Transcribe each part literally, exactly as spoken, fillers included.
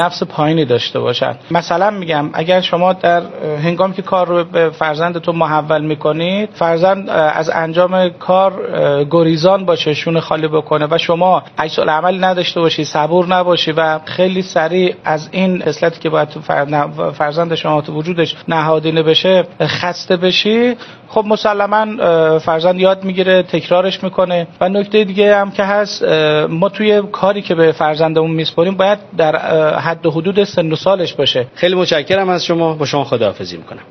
نفس پایینی داشته باشن. مثلا میگم اگر شما در هنگامی که کار رو به فرزندتون محول میکنید، فرزند از انجام کار گریزان باشه، شونه خالی بکنه و شما عکس العمل نداشته باشی، صبور نباشی و خیلی سریع از این اصلاتی که باید تو فرزند شما تو وجودش نهادینه بشه خسته بشی، خب مسلما فرزند یاد میگیره، تکرارش میکنه. و نکته دیگه هم که هست، ما توی کاری که به فرزندمون میسپاریم باید در حد و حدود سن و سالش باشه. خیلی متشکرم از شما، با شما خداحافظی میکنم.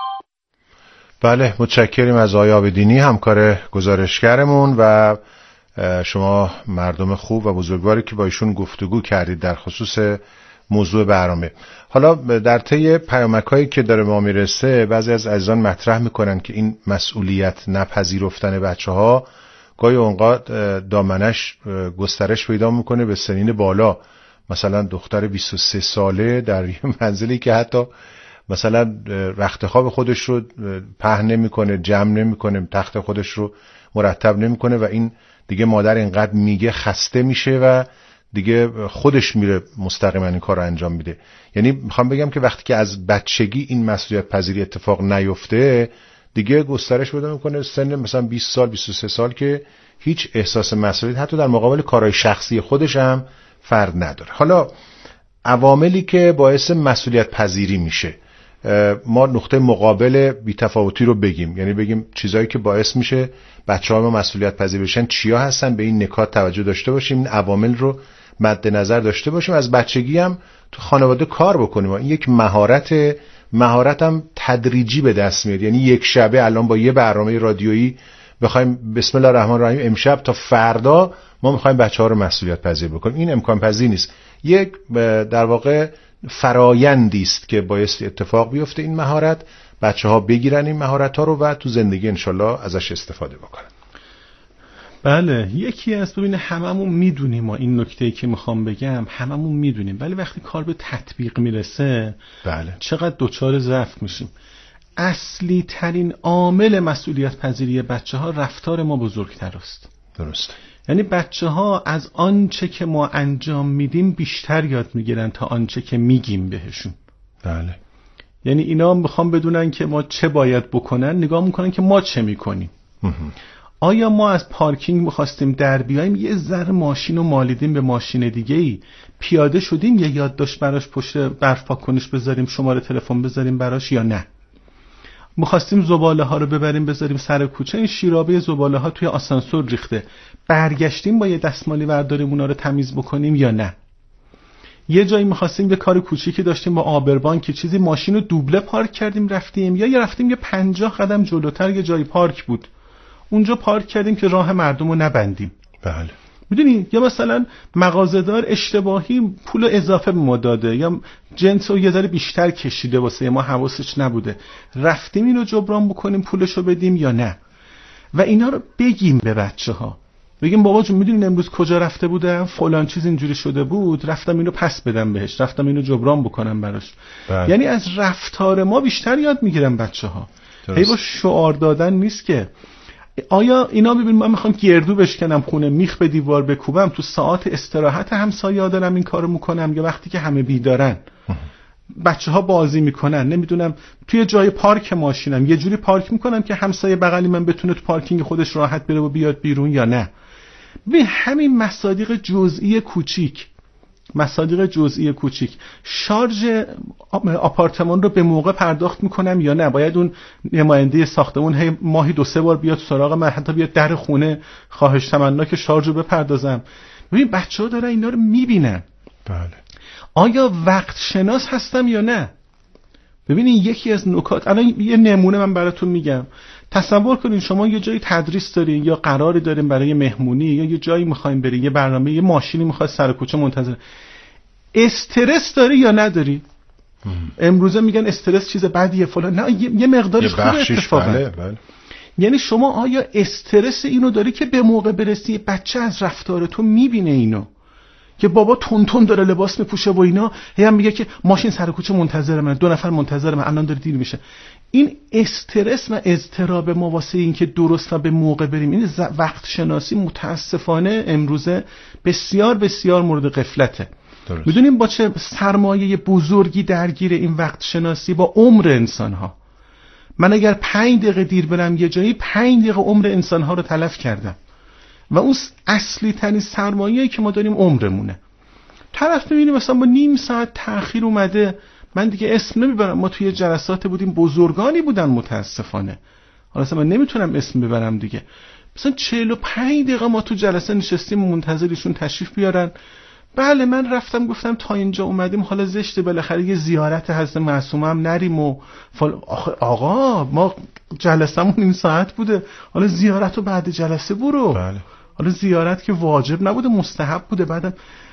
بله، متشکریم از آقای عابدینی، همکار گزارشگرمون و شما مردم خوب و بزرگواری که با ایشون گفتگو کردید در خصوص موضوع برنامه. حالا در طی پیامک‌هایی که داره ما میرسه، بعضی از عزیزان مطرح میکنن که این مسئولیت نپذیرفتن بچه‌ها گاهی اوقات دامنش گسترش پیدا میکنه به سنین بالا. مثلا دختر بیست و سه ساله در یه منزلی که حتی مثلا رخت خواب خودش رو پهن نمیکنه، جمع نمیکنه، تخت خودش رو مرتب نمیکنه و این دیگه مادر اینقدر میگه خسته میشه و دیگه خودش میره مستقیما این کار رو انجام میده. یعنی میخوام بگم که وقتی که از بچگی این مسئولیت پذیری اتفاق نیفته، دیگه گسترش پیدا میکنه سن مثلا بیست سال، بیست و سه سال که هیچ احساس مسئولیت حتی در مقابل کارهای شخصی خودش هم فرد نداره. حالا عواملی که باعث مسئولیت پذیری میشه، ما نقطه مقابل بی‌تفاوتی رو بگیم، یعنی بگیم چیزایی که باعث میشه بچه‌ها ما مسئولیت پذیر بشن چیا هستن، به این نکات توجه داشته باشیم، این عوامل رو مد نظر داشته باشیم، از بچگی هم تو خانواده کار بکنیم. این یک مهارت مهارت هم تدریجی به دست میاد. یعنی یک شبه الان با یه برنامه رادیویی بخوایم بسم الله الرحمن الرحیم امشب تا فردا ما میخوایم بچه‌ها رو مسئولیت پذیر بکنیم، این امکان پذیر نیست. یک در واقع فرایندی است که باعث اتفاق بیفته این مهارت، بچه‌ها بگیرن این مهارت‌ها رو و تو زندگی انشالله ازش استفاده بکنن. بله، یکی از ببین هممون میدونیم، ما این نکته‌ای که میخوام بگم هممون میدونیم، ولی وقتی کار به تطبیق میرسه بله چقدر دوچار ضعف میشیم. اصلی ترین عامل مسئولیت پذیری بچه ها رفتار ما بزرگتر است. درست. یعنی بچه ها از آنچه که ما انجام میدیم بیشتر یاد میگیرن تا آنچه که میگیم بهشون. بله. یعنی اینا میخوام بدونن که ما چه باید بکنن، نگاه میکنن که ما چه میکنیم. آیا ما از پارکینگ میخواستیم در بیاییم یه ذره ماشین رو مالیدیم به ماشین دیگه ای، پیاده شدیم یه یادداشت براش پشت برف پاک‌کنیش بذاریم، شماره تلفن بذاریم براش، یا نه میخواستیم زباله ها رو ببریم بذاریم سر کوچه، این شیرابه زباله ها توی آسانسور ریخته، برگشتیم با یه دستمالی برداریم اونا رو تمیز بکنیم یا نه. یه جایی میخواستیم یه کار کوچیکی داشتیم با آبربان که چیزی، ماشین رو دوبله پارک کردیم رفتیم، یا یه رفتیم یه پنجاه قدم جلوتر یه جایی پارک بود اونجا پارک کردیم که راه مردم رو نبندیم. بله. میدونی، یا مثلا مغازه‌دار اشتباهی پول اضافه به ما داده یا جنس رو یه ذره بیشتر کشیده واسه ما، حواسش نبوده، رفتیم اینو جبران بکنیم پولشو بدیم یا نه. و اینا رو بگیم به بچه‌ها، بگیم بابا جون میدونین امروز کجا رفته بودم، فلان چیز اینجوری شده بود، رفتم اینو پس بدم بهش، رفتم اینو جبران بکنم براش. بله. یعنی از رفتار ما بیشتر یاد میگیرن بچه‌ها. هی با شعار دادن نیست که. آیا اینا ببین من میخوام گردو بشکنم خونه، میخ به دیوار بکوبم، تو ساعت استراحت همسایه‌ها دارم این کارو میکنم، یا وقتی که همه بیدارن بچه‌ها بازی میکنن، نمیدونم توی جای پارک ماشینم یه جوری پارک میکنم که همسایه بغلی من بتونه تو پارکینگ خودش راحت بره و بیاد بیرون یا نه. ببین همین مصادیق جزئی کوچیک مصادیق جزئی کوچیک شارژ آپارتمان رو به موقع پرداخت میکنم یا نه، باید اون نماینده ساختمون هی ماهی دو سه بار بیاد سراغ من، حتی بیاد در خونه خواهش تمنا که شارژ رو بپردازم. ببین بچه‌ها دارن اینا رو میبینن. بله. آیا وقت شناس هستم یا نه؟ ببینین یکی از نکات، الان یه نمونه من براتون میگم. تصور کنین شما یه جایی تدریس دارین یا قراری دارین برای مهمونی، یا یه جایی میخواین برین، یه برنامه، یه ماشینی میخواد سر کوچه منتظر، استرس داری یا نداری؟ امروزه میگن استرس چیز بدیه فلان، نه یه مقدارش خوبه اتفاقا. بله بله. یعنی شما آیا استرس اینو داری که به موقع برسی بچه از رفتار تو میبینه اینو که بابا تون تون داره لباس میپوشه و اینا، هی هم میگه که ماشین سر کوچه منتظر من، دو نفر منتظر من، الان داره دیر میشه. این استرس و اضطراب ما واسه این که درست و به موقع بریم، این وقت شناسی متاسفانه امروزه بسیار بسیار مورد غفلته. میدونیم با چه سرمایه بزرگی درگیر این وقت شناسی با عمر انسان ها. من اگر پنج دقیقه دیر برم یه جایی، پنج دقیقه عمر انسان ها رو تلف کردم و اون اصلی ترین سرمایه‌ای که ما داریم عمرمونه. طرف می‌بینی مثلا با نیم ساعت تأخیر اومده، من دیگه اسم نمیبرم، ما توی جلسات بودیم، بزرگانی بودن متاسفانه، حالا مثلا من نمیتونم اسم ببرم دیگه، مثلا چهل و پنج دقیقه ما تو جلسه نشستیم منتظرشون تشریف بیارن. بله من رفتم گفتم تا اینجا اومدیم، حالا زشته بالاخره یه زیارت حضرت معصومه هم نریم و فال... آقا ما جلسمون این ساعت بوده، حالا زیارت رو بعد جلسه برو. بله. حالا زیارت که واجب نبوده، مستحب بوده. بعدم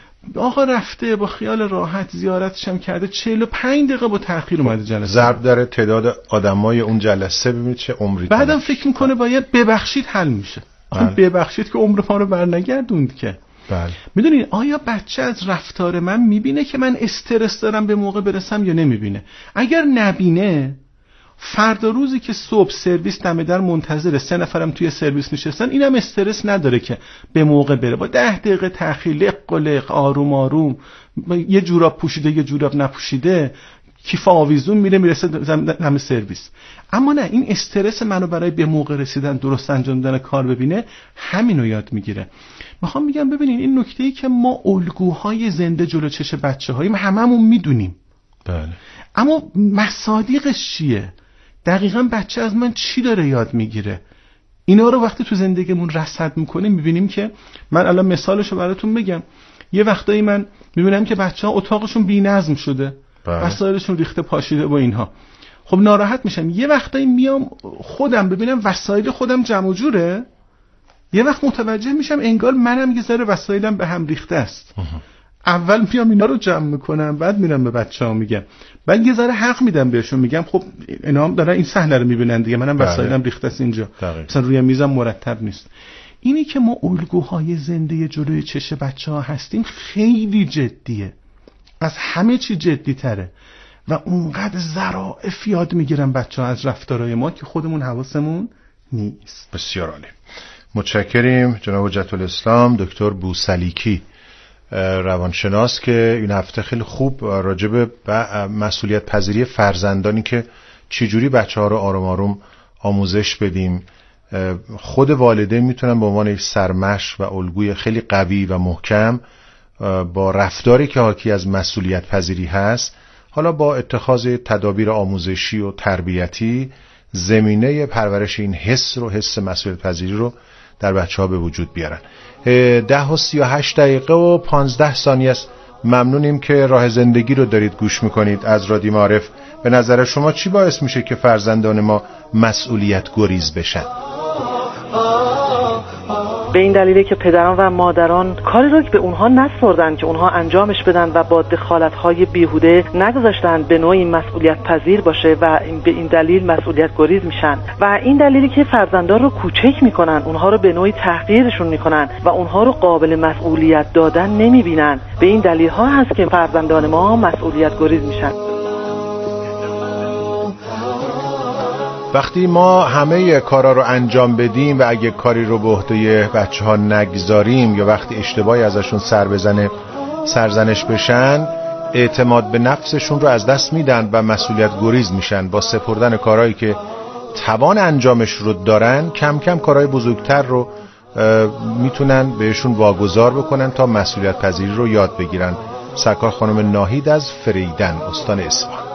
آقا رفته با خیال راحت زیارتش هم کرده، چهل و پنج دقیقه با تأخیر اومده جلسه. ضرب داره تعداد آدمای اون جلسه، ببینید چه عمری. بعدم فکر میکنه باید ببخشید حل میشه. آخه ببخشید که عمر ما رو برنگردوند که. بله. میدونین آیا بچه از رفتار من میبینه که من استرس دارم به موقع برسم یا نمیبینه؟ اگر نبینه، فردا روزی که صبح سرویس دم در منتظره، سه نفرم توی سرویس نشستن، اینم استرس نداره که به موقع بره، با ده دقیقه تأخیر لق و لق، آروم آروم، یه جوراب پوشیده یه جوراب نپوشیده، کیف آویزون میره میرسه دم سرویس. اما نه، این استرس منو برای به موقع رسیدن، درست انجام دادن کار ببینه، همینو یاد میگیره. میخوام میگم ببینین این نکته‌ای که ما الگوهای زنده جلو چش بچه‌هاییم، هممون میدونیم. بله. اما مصادیقش چیه؟ دقیقاً بچه از من چی داره یاد میگیره؟ اینا رو وقتی تو زندگیمون رصد میکنیم میبینیم که، من الان مثالشو براتون بگم، یه وقتایی من میبینم که بچه‌ها اتاقشون بی‌نظم شده، وسایلشون ریخته پاشیده با اینها، خب ناراحت میشم. یه وقتایی میام خودم ببینم وسایل خودم جمع و جوره، یه وقت متوجه میشم انگار منم یه ذره وسایلم به هم ریخته است. اول میام اینا رو جمع میکنم، بعد میرم به بچه‌ها میگم، بعد یه ذره حق میدم بهشون، میگم خب اینا هم دارن این صحنه رو میبینن دیگه، منم وسایلم ریخته است اینجا، مثلا روی میزم مرتب نیست. اینی که ما الگوهای زنده جلوی چش بچه‌ها هستیم خیلی جدیه، از همه چی جدی تره و اونقدر ظرافت یاد میگیرن بچه‌ها از رفتارهای ما که خودمون حواسمون نیست. بسیار عالی. متشکریم جناب حجت الاسلام دکتر بوسلیکی، روانشناس، که این هفته خیلی خوب راجع به مسئولیت پذیری فرزندانی که چجوری بچه‌ها رو آروم آروم آموزش بدیم، خود والدین میتونن به عنوان یک سرمشق و الگوی خیلی قوی و محکم با رفتاری که حاکی از مسئولیت پذیری هست، حالا با اتخاذ تدابیر آموزشی و تربیتی، زمینه پرورش این حس رو، حس مسئولیت پذیری رو در بچه‌ها به وجود بیارن. ده و سی و هشت دقیقه و پانزده ثانیه است. ممنونیم که راه زندگی رو دارید گوش میکنید از رادیو معارف. به نظر شما چی باعث میشه که فرزندان ما مسئولیت گریز بشن؟ به این دلیله که پدران و مادران کاری رو که به اونها نسپردن که اونها انجامش بدن و با دخالت‌های بیهوده نگذاشتن به نوعی مسئولیت پذیر باشه و به این دلیل مسئولیت گریز میشن و این دلیلی که فرزندان رو کوچک میکنن، اونها رو به نوعی تحقیرشون میکنن و اونها رو قابل مسئولیت دادن نمیبینن. به این دلیل ها هست که فرزندان ما مسئولیت گریز میشن. وقتی ما همه کارا رو انجام بدیم و اگه کاری رو به عهده بچه‌ها نگذاریم یا وقتی اشتباهی ازشون سر بزنه سرزنش بشن، اعتماد به نفسشون رو از دست میدن و مسئولیت گریز میشن. با سپردن کارهایی که توان انجامش رو دارن، کم کم کارهای بزرگتر رو میتونن بهشون واگذار بکنن تا مسئولیت پذیری رو یاد بگیرن. سرکار خانم ناهید از فریدن، استان اصفهان.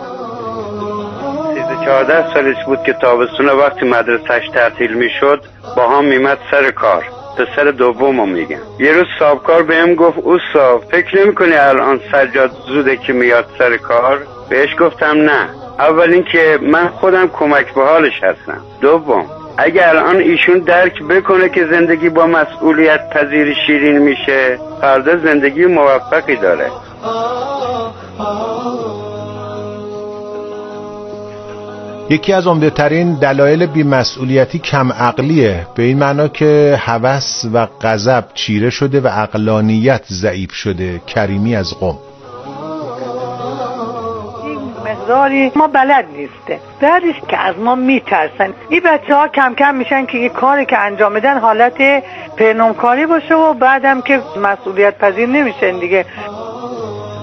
چهارده سالش بود که تابستون وقتی مدرسهش تعطیل میشد با هم میمد سر کار. پسر دومو میگم. یه روز صاحبکار بهم گفت اوستا فکر نمی‌کنی الان سجاد زوده که میاد سر کار؟ بهش گفتم نه. اول این که من خودم کمک به حالش هستم. دوم اگه الان ایشون درک بکنه که زندگی با مسئولیت پذیری شیرین میشه، فردا زندگی موفقی داره. یکی از عمده‌ترین دلایل بی‌مسئولیتی کم عقلیه، به این معنا که هوس و غضب چیره شده و عقلانیت ضعیف شده. کریمی از قم. این مقداری ما بلد نیسته، درش که از ما میترسن. این بچه ها کم کم میشن که یه کاری که انجام بدن حالت پرنامکاری باشه و بعدم که مسئولیت پذیر نمیشن دیگه.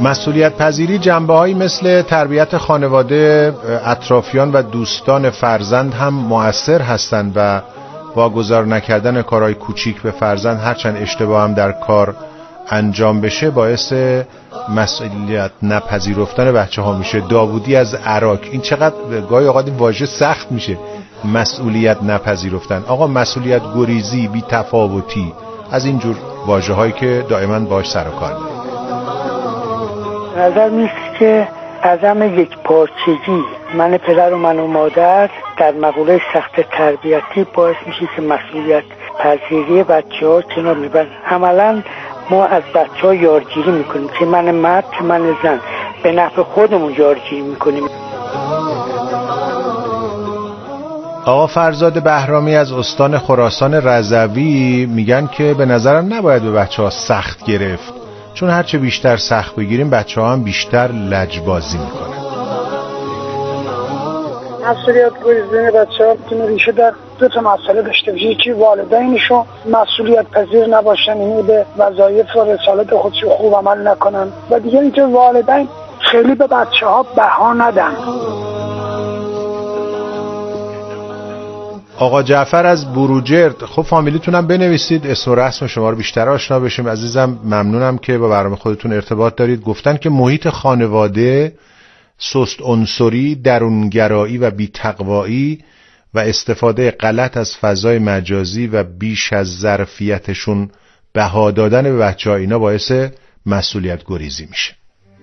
مسئولیت پذیری جنبه‌هایی مثل تربیت خانواده، اطرافیان و دوستان فرزند هم مؤثر هستند و واگذار نکردن کارهای کوچیک به فرزند هرچند اشتباه هم در کار انجام بشه باعث مسئولیت نپذیرفتن بچه ها میشه. داوودی از عراق، این چقدر گاهی اوقات این واژه سخت میشه، مسئولیت نپذیرفتن. آقا مسئولیت گریزی، بی تفاوتی، از اینجور واژه هایی که دائما باش سر و کار داریم. نظر میست که عدم یک پارچگی من پدر و من و مادر در مقوله سخت تربیتی باعث میشه که مسئولیت پذیری بچه ها کنار میبرن. عملا ما از بچه ها یارگیری میکنیم که من مرد که من زن، به نفع خودمون یارگیری میکنیم. آقا فرزاد بهرامی از استان خراسان رضوی میگن که به نظرم نباید به بچه ها سخت گرفت، چون هرچه بیشتر سخت بگیریم بچه ها هم بیشتر لجبازی میکنن. مسئولیت گریزی بچه ها میتونه ریشه در دو تا مسئله داشته باشه. یکی والدینشون مسئولیت پذیر نباشن، یعنی به وظایف و رسالت خودشون خوب عمل نکنن، و دیگه اینکه والدین خیلی به بچه ها بها ندن. آقا جعفر از بروجرد، خب فامیلیتونم بنویسید، اسم و رسم شما رو بیشتر آشنا بشیم. عزیزم ممنونم که با برنامه خودتون ارتباط دارید. گفتن که محیط خانواده سست عنصری، درونگرایی و بی‌تقوایی و استفاده غلط از فضای مجازی و بیش از ظرفیتشون بها دادن به بچه‌ها، اینا باعث مسئولیت گریزی میشه.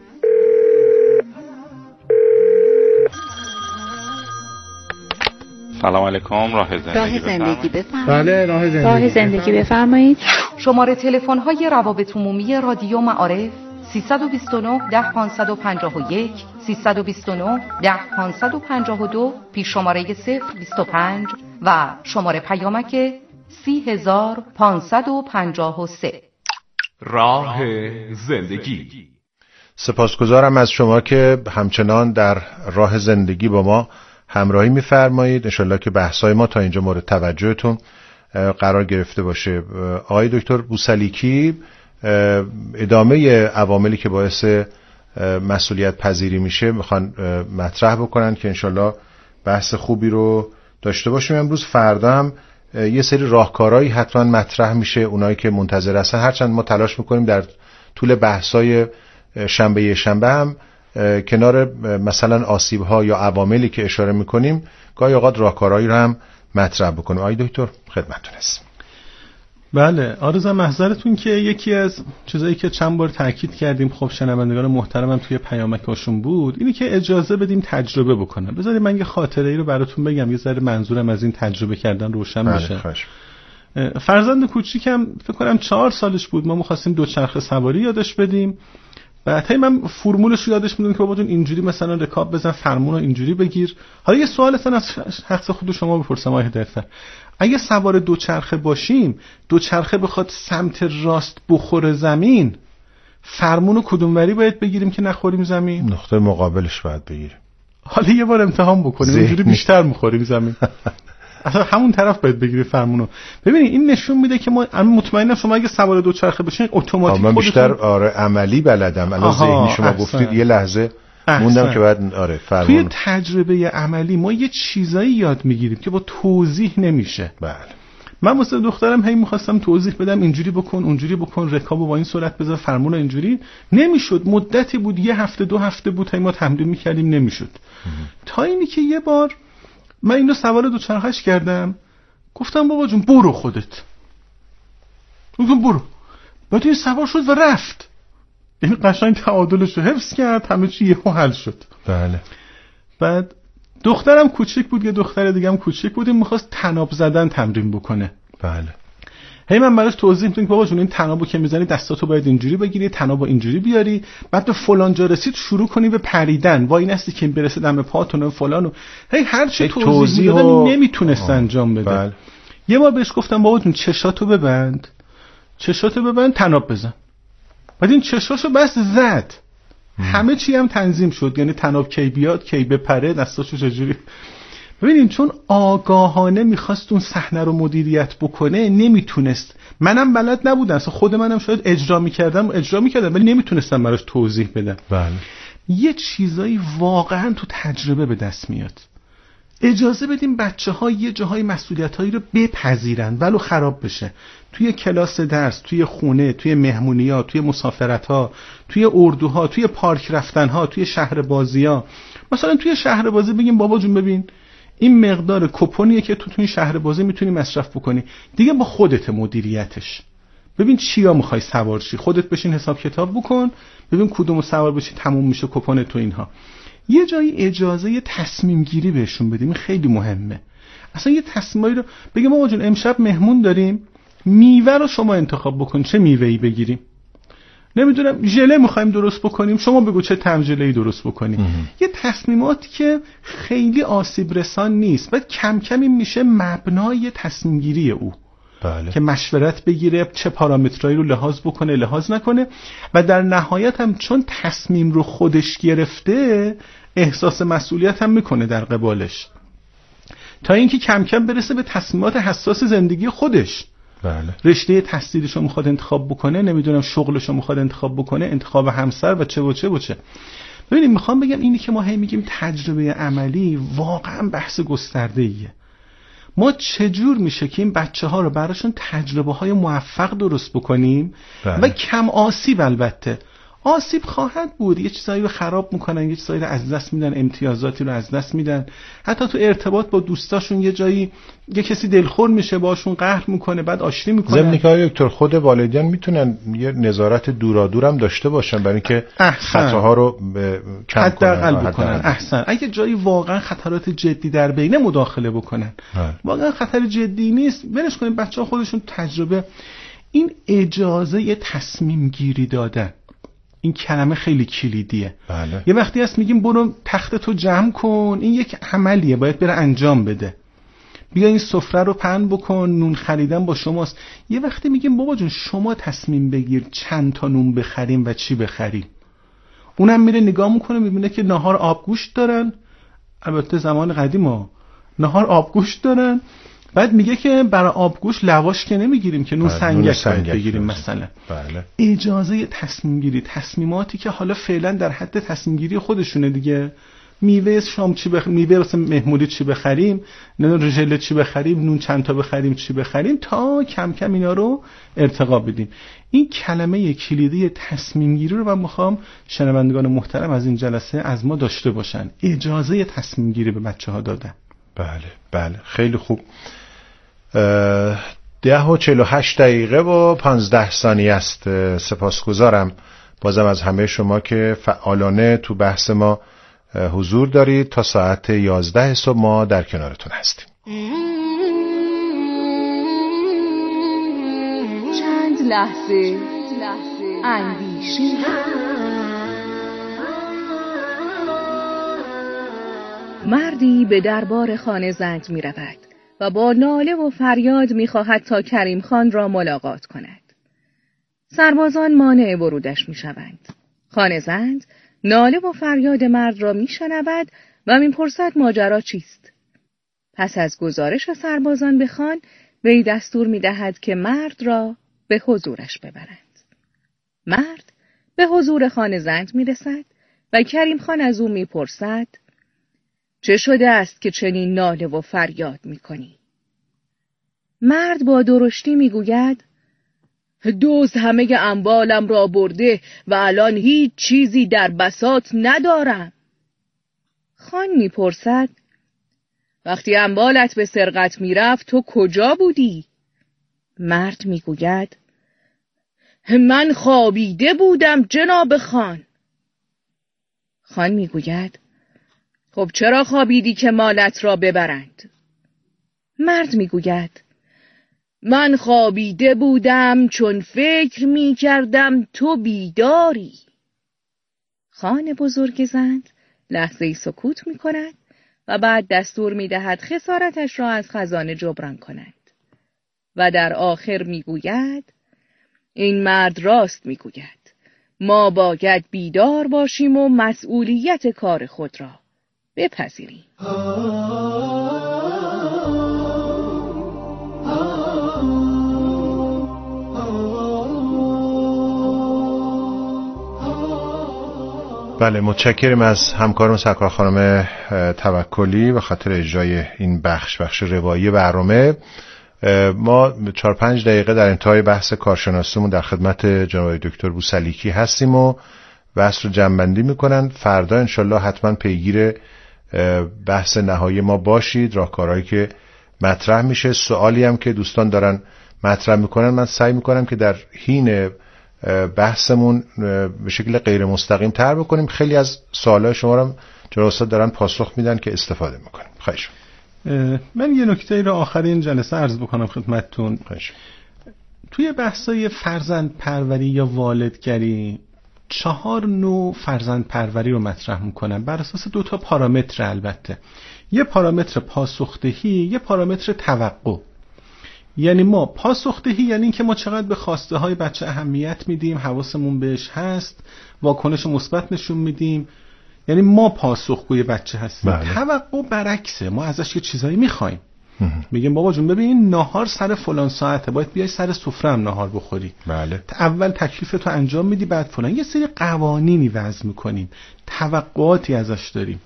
سلام علیکم. راه زندگی, راه زندگی بفرمایید. بله راه زندگی, راه زندگی بفرمایید. شماره تلفن های روابط عمومی رادیو معارف سیصد و بیست و نه ده پانصد و پنجاه و یک، سیصد و بیست و نه ده پانصد و پنجاه و دو، پیش شماره صفر بیست و پنج و شماره پیامک سی هزار پانصد و پنجاه و سه. راه زندگی. سپاسگزارم از شما که همچنان در راه زندگی با ما همراهی می‌فرمایید. انشالله که بحث‌های ما تا اینجا مورد توجهتون قرار گرفته باشه. آقای دکتر بوسلیکی ادامه عواملی که باعث مسئولیت پذیری میشه میخوان مطرح بکنن که انشالله بحث خوبی رو داشته باشیم. امروز فردا هم یه سری راهکارهایی حتما مطرح میشه، اونایی که منتظر هستن. هرچند ما تلاش میکنیم در طول بحث‌های شنبه شنبه هم کنار مثلا آسیب‌ها یا عواملی که اشاره میکنیم گاهی اوقات راهکارهایی رو هم مطرح بکنیم. آقای دکتر خدمتتون هستم. بله عرضم محضرتون که یکی از چیزایی که چند بار تاکید کردیم، خب شنوندگان محترمم توی پیامکاشون بود، اینی که اجازه بدیم تجربه بکنم. بذارید من یه خاطره ای رو براتون بگم، یه ذره منظورم از این تجربه کردن روشن بشه. فرزند کوچیکم فکر کنم چهار سالش بود، ما می‌خواستیم دوچرخه سواری یادش بدیم. بعد من فرمولش رو یادش میدم که بابا جون اینجوری مثلا رکاب بزن، فرمون رو اینجوری بگیر. حالا یه سوال اصلا از شخص خود شما بپرسم آقای هدایت‌فر، اگه سوار دوچرخه باشیم، دوچرخه بخواد سمت راست بخوره زمین، فرمون رو کدوم وری باید بگیریم که نخوریم زمین؟ نقطه مقابلش باید بگیریم. حالا یه بار امتحان بکنیم اینجوری بیشتر میخوریم زمین. اصلا همون طرف باید بگیری فرمونو. ببینید این نشون میده که ما مطمئنم شما اگه سوار دوچرخه بشین اتوماتیک خودتون. من بیشتر آره عملی بلدم. الان ذهنی شما احسن. گفتید یه لحظه احسن. موندم که بعد آره فرمون. توی تجربه عملی ما یه چیزایی یاد میگیریم که با توضیح نمیشه. بله. من واسه دخترم هی می‌خواستم توضیح بدم اینجوری بکن، اونجوری بکن، رکابو با این سرعت بذار، فرمون اینجوری، نمیشد. مدتی بود، یه هفته دو هفته بود هی ما تمرین می‌کردیم نمیشد. تا اینی که یه بار من اینو سوار دوچرخه‌اش کردم، گفتم بابا جون برو خودت. گفتم برو. بعد این سوار شد و رفت. این قشنگ تعادلش رو حفظ کرد، همه چی یهو حل شد. بله. بعد دخترم کوچیک بود، یه دختر دیگه هم کوچیک بود، می‌خواست تناب زدن تمرین بکنه. بله. هی من براش توضیح میدم که بابا جون این تنابو که میزنی دستاتو باید اینجوری بگیری، تنابو اینجوری بیاری، بعد به فلان جا رسید شروع کنی به پریدن، وای نستی که برسه دم پاتون و فلانو. هی هر چی توضیح میدادم و... نمیتونست انجام بده. بله. یه بار بهش گفتم بابا جون چشاتو ببند، چشاتو ببند، تناب بزن. بعد این چشاشو بس زد. ام. همه چی هم تنظیم شد، یعنی تناب کی بیاد کی بپره، دستاشو چجوری. ببینید چون آگاهانه میخواست اون صحنه رو مدیریت بکنه نمیتونست. منم بلد نبودم، اصلا خود منم شاید اجرا میکردم اجرا میکردم ولی نمیتونستم براش توضیح بدم. بله. یه چیزایی واقعا تو تجربه به دست میاد. اجازه بدیم بچه ها یه جاهای مسئولیت هایی رو بپذیرن ولو خراب بشه. توی کلاس درس، توی خونه، توی مهمونی ها، توی مسافرت ها، توی اردوها، توی پارک رفتن ها، توی شهر بازی ها. مثلا توی شهر بازی بگیم بابا جون ببین این مقدار کوپونیه که تو توی شهر بازی میتونی مصرف بکنی، دیگه با خودت مدیریتش. ببین چیا میخوای سوار شی، خودت بشین حساب کتاب بکن، ببین کدومو سوار بشی تموم میشه کوپن تو اینها. یه جایی اجازه تصمیم گیری بهشون بدیم، این خیلی مهمه. اصلا یه تصمیمی رو بگیم بابا جون امشب مهمون داریم، میوه رو شما انتخاب بکن چه میوه‌ای بگیریم. نمیدونم ژله میخوایم درست بکنیم، شما بگو چه طعم ژله‌ای درست بکنیم. امه. یه تصمیماتی که خیلی آسیب رسان نیست، بعد کم کم این میشه مبنای تصمیم گیری او. بله. که مشورت بگیره چه پارامترایی رو لحاظ بکنه لحاظ نکنه و در نهایت هم چون تصمیم رو خودش گرفته احساس مسئولیت هم میکنه در قبالش، تا اینکه کم کم برسه به تصمیمات حساس زندگی خودش. بله. رشته تحصیلیش رو میخواد انتخاب بکنه، نمیدونم شغلش رو میخواد انتخاب بکنه، انتخاب همسر و چه و چه و چه. ببینید میخوام بگم اینی که ما هی میگیم تجربه عملی واقعا بحث گسترده ایه. ما چجور میشه که این بچه ها رو براشون تجربه های موفق درست بکنیم؟ بله. و کم آسیب. البته آسیب خواهد بود، یه چیزایی رو خراب میکنن، یه چیزایی رو از دست میدن، امتیازاتی رو از دست میدن، حتی تو ارتباط با دوستاشون یه جایی یه کسی دلخور میشه باشون قهر میکنه بعد آشتی میکنه. ضمن که دکتر خود والدین میتونن یه نظارت دورادور هم داشته باشن برای اینکه خطاها رو کم حداقل بکنن. احسن. اگه جایی واقعا خطرات جدی در بینه مداخله بکنن، واقعا خطر جدی نیست ولش کنین، بچه‌ها خودشون تجربه. این اجازه تصمیم گیری دادن، این کلمه خیلی کلیدیه. بله. یه وقتی هست میگیم برو تختتو جمع کن، این یک عملیه باید بره انجام بده. بیا این سفره رو پهن بکن، نون خریدن با شماست. یه وقتی میگیم بابا جون شما تصمیم بگیر چند تا نون بخریم و چی بخریم. اونم میره نگاه میکنه میبینه که نهار آبگوشت دارن، البته زمان قدیم ها نهار آبگوشت دارن، بعد میگه که برای آبگوشت لواش که نمیگیریم که نون سنگک باید بگیریم مثلا. بله. اجازه تصمیم گیری، تصمیماتی که حالا فعلا در حد تصمیم گیری خودشونه دیگه. میوه شام چی بخ... میوه واسه مهمونی چی بخریم، نه ژله چی بخریم، نون چند تا بخریم، چی بخریم، تا کم کم اینا رو ارتقا بدیم. این کلمه کلیدی تصمیم گیری رو من میخوام شنوندگان محترم از این جلسه از ما داشته باشن. اجازه تصمیم گیری به بچه‌ها دادن. بله بله خیلی خوب. ده و چهل و هشت دقیقه و پانزده ثانیه است. سپاسگزارم بازم از همه شما که فعالانه تو بحث ما حضور دارید. تا ساعت یازده صبح ما در کنارتون هستیم. چند لحظه اندیشه. مردی به دربار خانه زند می رود و با ناله و فریاد می خواهد تا کریم خان را ملاقات کند. سربازان مانع ورودش می شوند. خانه زند ناله و فریاد مرد را می شنود و می پرسد ماجرا چیست. پس از گزارش سربازان به خان وی دستور می دهد که مرد را به حضورش ببرند. مرد به حضور خانه زند می رسد و کریم خان از او می پرسد چه شده است که چنین ناله و فریاد می کنی؟ مرد با درشتی می گوید دزد همه اموالم را برده و الان هیچ چیزی در بساط ندارم. خان می پرسد وقتی اموالت به سرقت می رفت تو کجا بودی؟ مرد می گوید من خوابیده بودم جناب خان. خان می گوید خب چرا خوابیدی که مالت را ببرند؟ مرد می گوید من خوابیده بودم چون فکر می کردم تو بیداری. خان بزرگ زند لحظه‌ای سکوت می کند و بعد دستور می دهد خسارتش را از خزانه جبران کنند و در آخر می گوید این مرد راست می گوید. ما باید بیدار باشیم و مسئولیت کار خود را بپذیریم. بله، متشکرم از همکارم سرکار خانم توکلی به خاطر اجرای این بخش بخش روایی برنامه. ما چهار پنج دقیقه در انتهای بحث کارشناسیمون در خدمت جناب دکتر بوسلیکی هستیم و بحث رو جمع‌بندی میکنن. فردا انشالله حتما پیگیر بحث نهایی ما باشید، راهکارهایی که مطرح میشه. سوالی هم که دوستان دارن مطرح میکنن من سعی میکنم که در حین بحثمون به شکل غیر مستقیم تر بکنیم. خیلی از سوالای شما رو جناب استاد دارن پاسخ میدن که استفاده میکنیم. خواهش. من یه نکته رو آخرین جلسه عرض بکنم خدمتتون. خواهش. توی بحثای فرزند پروری یا والدگری چهار نوع فرزند پروری رو مطرح میکنم بر اساس دو تا پارامتر. البته یه پارامتر پاسخدهی، یه پارامتر توقع. یعنی ما پاسخدهی یعنی این که ما چقدر به خواسته های بچه اهمیت میدیم، حواسمون بهش هست، واکنش مثبت نشون میدیم، یعنی ما پاسخگوی بچه هستیم. بله. توقع برعکسه، ما ازش یه چیزایی میخوایم. میگیم بابا جون ببین ناهار سر فلان ساعته، باید بیای سر سفره هم ناهار بخوری. بله. اول تکلیفتو انجام میدی بعد فلان. یه سری قوانینی وضع میکنیم، توقعاتی ازش داریم.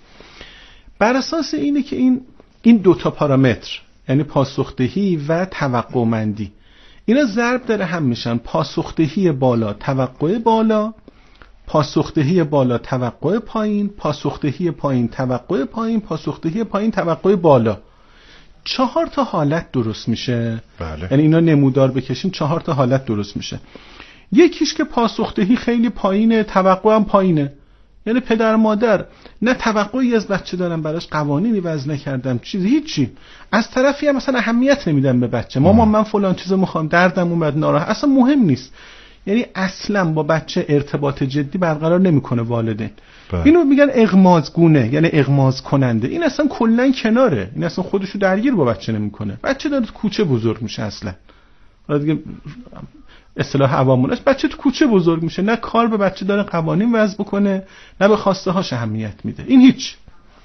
بر اساس اینه که این این دو تا پارامتر یعنی پاسخدهی و توقعمندی اینا ضرب داره هم میشن. پاسخدهی بالا توقع بالا، پاسخدهی بالا توقع پایین، پاسخدهی پایین توقع پایین، پاسخدهی پایین توقع بالا. چهار تا حالت درست میشه. بله. یعنی اینا نمودار بکشیم چهار تا حالت درست میشه. یکیش که پاسخدهی خیلی پایینه، توقع هم پایینه. یعنی پدر مادر نه توقعی از بچه دارن، براش قوانینی وضع نکردم، چیزی هیچی. از طرفی هم مثلا اهمیت نمیدن به بچه. مامان من فلان چیزو میخوام، دردم اومد، ناراحت، اصلا مهم نیست. یعنی اصلا با بچه ارتباط جدی برقرار نمیکنه والدین. بله. اینو میگن اغمازگونه، یعنی اغماز کننده. این اصلا کلا کناره، این اصلا خودشو درگیر با بچه نمیکنه. بچه داره تو کوچه بزرگ میشه اصلا. حالا دیگه اصطلاح عوامونش بچه تو کوچه بزرگ میشه، نه کار به بچه داره قوانین وضع بکنه، نه به خواسته هاش اهمیت میده. این هیچ.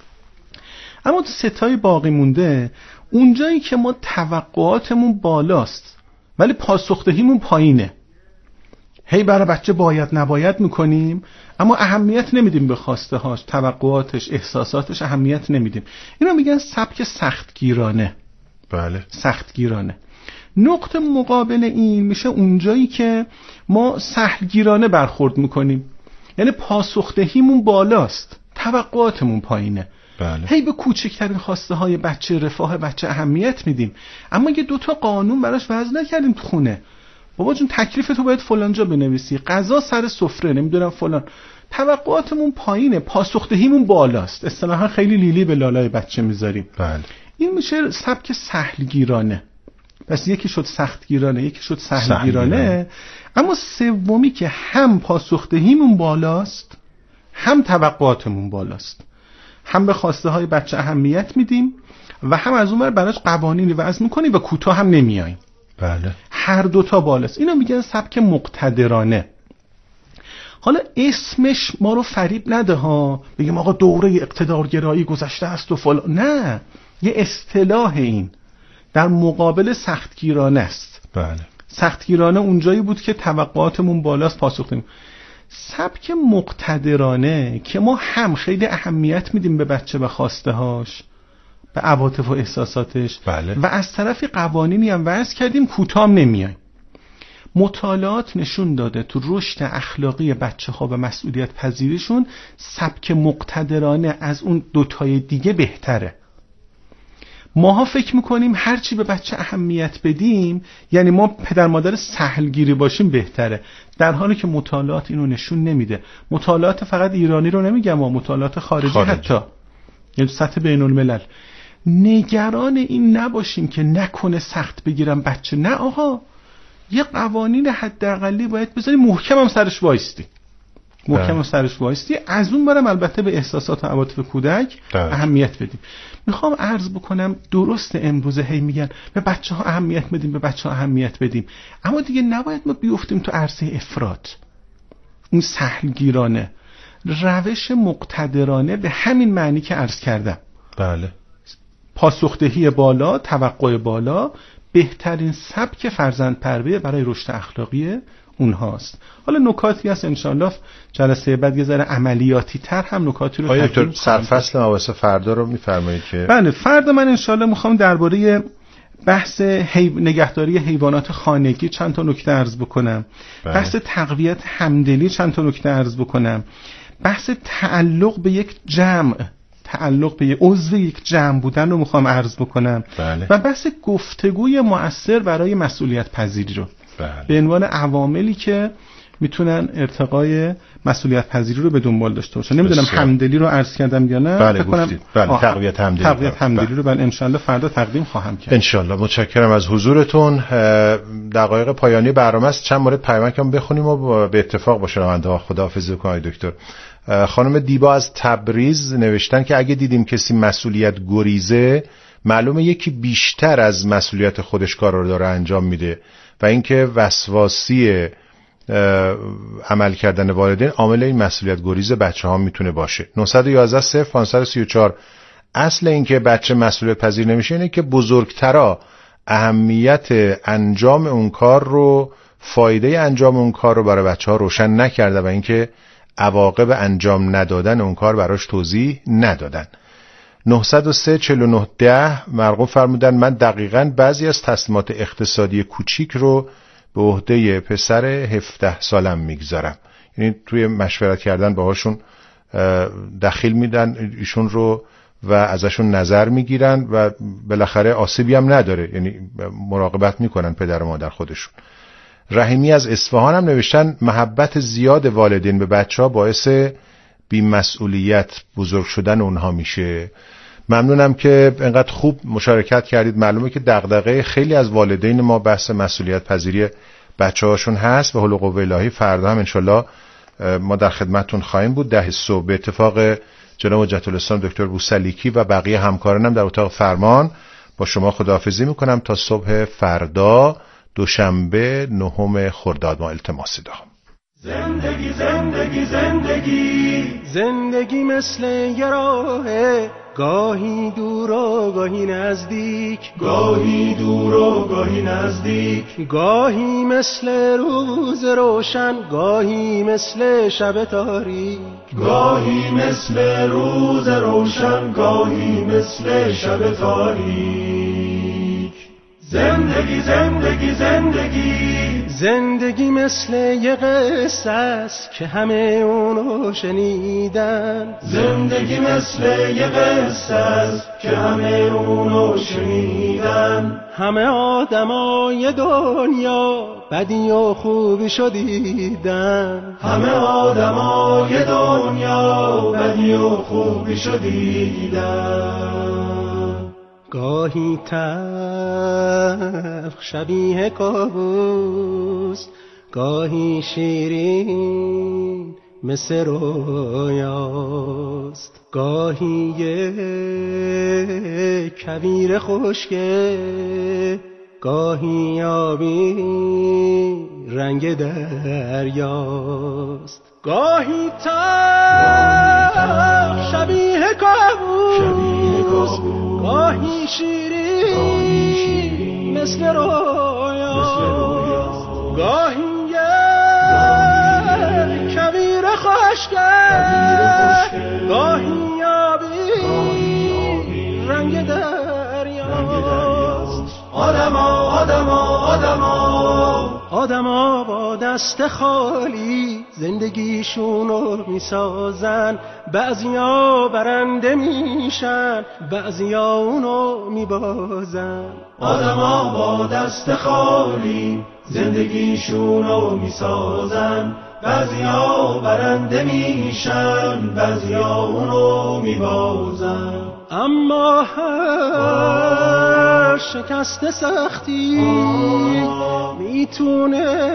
اما تو ستای باقی مونده، اونجایی که ما توقعاتمون بالاست ولی پاسخدهیمون پایینه، هی برای بچه باید نباید میکنیم اما اهمیت نمیدیم به خواسته هاش، توقعاتش، احساساتش اهمیت نمیدیم. اینو میگن سبک سختگیرانه. بله. سختگیرانه. نقطه مقابل این میشه اونجایی که ما سهلگیرانه برخورد میکنیم، یعنی پاسخدهیمون بالاست، توقعاتمون پایینه. بله. هی به کوچکترین خواسته های بچه، رفاه بچه اهمیت میدیم اما یه دوتا قانون براش وضع نکردیم تو خونه. بابا جون تکلیفتو باید فلانجا بنویسی، غذا سر سفره، نمیدونم فلان. توقعاتمون پایینه، پاسخدهیمون بالاست. اصطلاحا خیلی لیلی به لالای بچه میذاریم. بله. این میشه سبک سهلگیرانه. پس یکی شد سختگیرانه، یکی شد سهلگیرانه. اما سومی که هم پاسخدهیمون بالاست، هم توقعاتمون بالاست، هم به خواسته های بچه اهمیت میدیم و هم از اون ور براش قوانینی وضع میکنیم و کوتاه هم نمیاییم. بله. هر دوتا بالاست. اینو میگن سبک مقتدرانه. حالا اسمش ما رو فریب نده ها، بگیم آقا دوره اقتدارگرایی گذشته است و فلان. نه، یه اصطلاح این در مقابل سختگیرانه است. بله. سختگیرانه اونجایی بود که توقعاتمون بالاست، پاسخ دهیم. سبک مقتدرانه که ما هم خیلی اهمیت میدیم به بچه، به خواسته هاش، به عواطف و احساساتش. بله. و از طرفی قوانینی هم وضع کردیم، کوتاه نمیایم. مطالعات نشون داده تو رشد اخلاقی بچه ها و مسئولیت پذیریشون سبک مقتدرانه از اون دوتای دیگه بهتره. ماها فکر میکنیم هرچی به بچه اهمیت بدیم یعنی ما پدر مادر سهلگیری باشیم بهتره، در حالی که مطالعات اینو نشون نمیده. مطالعات فقط ایرانی رو نمیگم، مطالعات خارجی, خارجی. حتی یعنی سطح بین الملل. نگران این نباشیم که نکنه سخت بگیرم بچه. نه آقا، یه قوانین حداقلی باید بذاریم، محکم هم سرش وایستی، محکم هم سرش وایستی. از اون برم البته به احساسات و عواطف کودک ده. اهمیت بدیم. میخوام عرض بکنم درست امروزه هی میگن به بچه ها اهمیت بدیم، به بچه ها اهمیت بدیم، اما دیگه نباید ما بیفتیم تو عرصه افراط، اون سهلگیرانه. روش مقتدرانه به همین معنی که عرض کردم. بله. پاسخدهی بالا، توقع بالا، بهترین سبک فرزند پروری برای رشد اخلاقی اونهاست. حالا نکاتی هست انشالله جلسه بعد یه ذره عملیاتی تر هم نکاتی رو آیا دکتر سرفصل مباحث فردا رو میفرمایید که بله فردا من انشالله میخوام درباره بحث حیو... نگهداری حیوانات خانگی چند تا نکته عرض بکنم. بله. بحث تقویت همدلی چند تا نکته عرض بکنم. بحث تعلق به یک جمع، تعلق به یک عضو یک جمع بودن رو میخوام عرض بکنم. بله. و بحث گفتگوی مؤثر برای مسئولیت پذیری رو بله. به عنوان عواملی که میتونن ارتقای مسئولیت پذیری رو به دنبال داشته باشن. نمیدونم همدلی رو عرض کردم یا نه. بله گفتید. بله تقویت همدلی. تقویت همدلی رو بله ان شاءالله فردا تقدیم خواهم کرد. ان شاءالله. متشکرم از حضورتون. دقایق پایانی برنامه است. چند مورد پیامکم بخونیم و به اتفاق با شنونده خداحافظی کنید دکتر. خانم دیبا از تبریز نوشتن که اگه دیدیم کسی مسئولیت گریزه، معلومه یکی بیشتر از مسئولیت خودش کار رو داره انجام میده و اینکه وسواسی عمل کردن والدین عامل این مسئولیت گریز بچه ها میتونه باشه. نه یک یک صفر پانصد و سی و چهار اصل اینکه بچه مسئولیت پذیر نمیشه اینه که بزرگترا اهمیت انجام اون کار رو، فایده انجام اون کار رو برای بچه ها روشن نکرده و اینکه عواقب انجام ندادن اون کار براش توضیح ندادن. نه صفر سه چهل و نه ده مرغوب فرمودن من دقیقاً بعضی از تصمیمات اقتصادی کوچیک رو به عهده پسر هفده سالم میگذارم. یعنی توی مشورت کردن باهاشون دخیل میدن ایشون رو و ازشون نظر میگیرن و بالاخره آسیبی هم نداره، یعنی مراقبت میکنن پدر و مادر خودشون. رحیمی از اصفهان هم نوشتن محبت زیاد والدین به بچه ها باعث بی‌مسئولیت بزرگ شدن اونها میشه. ممنونم که اینقدر خوب مشارکت کردید. معلومه که دغدغه خیلی از والدین ما بحث مسئولیت پذیری بچه هاشون هست و حول و قوه الهی فردا هم انشالله ما در خدمتتون خواهیم بود. ده صبح به اتفاق جناب حجت الاسلام دکتر بوسلیکی و بقیه همکارانم در اتاق فرمان با شما خداحافظی میکنم تا صبح فردا دوشنبه نهم خرداد ماه. التماس دارم. زندگی زندگی زندگی زندگی مثل یه راهه، گاهی دور و گاهی نزدیک، گاهی دور و گاهی نزدیک، گاهی مثل روز روشن، گاهی مثل شب تاریک، گاهی مثل روز روشن، گاهی مثل شب تاریک. زندگی زندگی زندگی زندگی مثل یه قصه است که همه اونو شنیدن، زندگی مثل یه قصه است که همه اونو شنیدن، همه آدمای دنیا بدی و خوبیشو دیدن، همه آدمای دنیا بدی و خوبیشو دیدن. گاهی تلخ شبیه کابوس، گاهی شیرین مثل رویاست، گاهی یه کویر خشکه، گاهی آبی رنگ دریاست، گاهی تلخ شبیه کابوس، گاهی شیرین مثل رویاست، گاهی یه کویر خشکه، گاهی آبی رنگ دریاست. آدما آدما آدما آدما با دست خالی زندگیشونو میسازن، بعضیا برنده میشن، بعضیا اونو میبازن. آدما با دست خالی زندگیشونو میسازن، بعضیا برنده میشن، بعضیا اونو میبازن. اما هر شکست سختی میتونه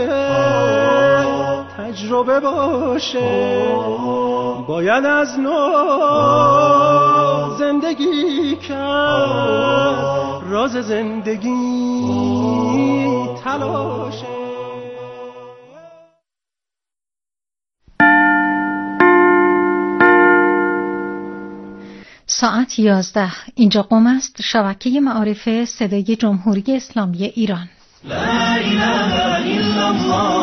تجربه باشه، باید از نو زندگی کرد، راز زندگی تلاشه. ساعت یازده. اینجا قم است، شبکه معارف صدای جمهوری اسلامی ایران. لا اله الا الله